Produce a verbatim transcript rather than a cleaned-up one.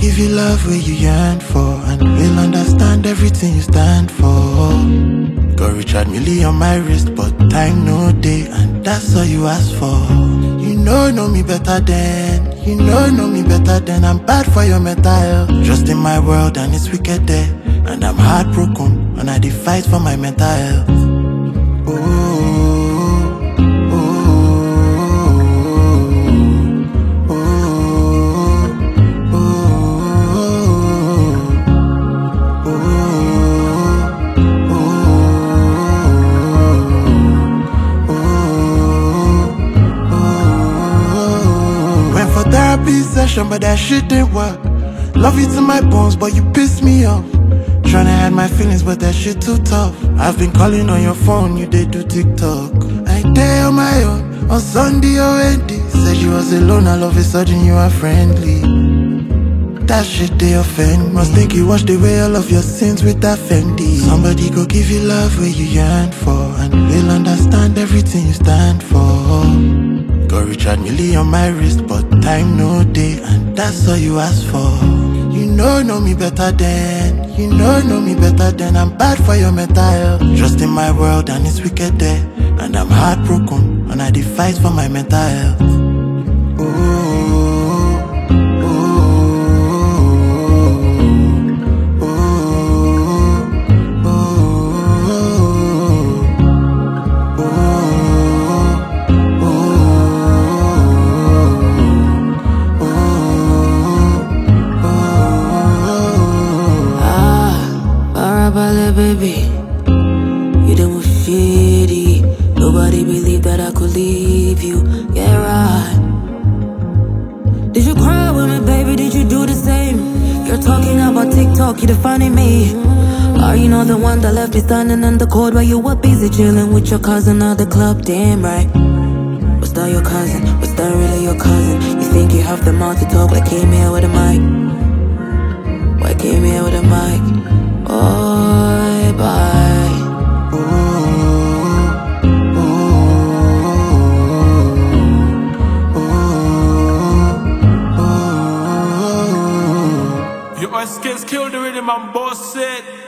give you love where you yearn for, and will understand everything you stand for. Got Richard Millie on my wrist, but time no day, and that's all you ask for. You know, know me better than, you know, know me better than. I'm bad for your mental health. Just in my world and it's wicked there, and I'm heartbroken, and I dey fight for my mental health. Oh. Therapy session, but that shit didn't work. Love you to my bones, but you pissed me off. Tryna hide my feelings, but that shit too tough. I've been calling on your phone, you did do TikTok. I day on my own, on Sunday or Wendy. Said you was alone, all of a sudden you are friendly. That shit they offend me. Must think you washed away all of your sins with that Fendi. Somebody go give you love where you yearn for, and will understand everything you stand for. Got Richard Millie on my wrist, but time no day, and that's all you ask for. You know, know me better than, you know, know me better than. I'm bad for your mental health. Just in my world and it's wicked there, and I'm heartbroken, and I dey fight for my mental health. Oh. Baby, you done was shitty. Nobody believed that I could leave you. Yeah, right. Did you cry with me, baby? Did you do the same? You're talking about TikTok, you defining me. Are you not the one that left me standing in the cold while you were busy chilling with your cousin at the club? Damn right. Was that your cousin? Was that really your cousin? You think you have the mouth to talk like came here with a mic? Why came here with a mic? Bye bye. Ooh, ooh, ooh, ooh. Your skills kill the rhythm and boss it.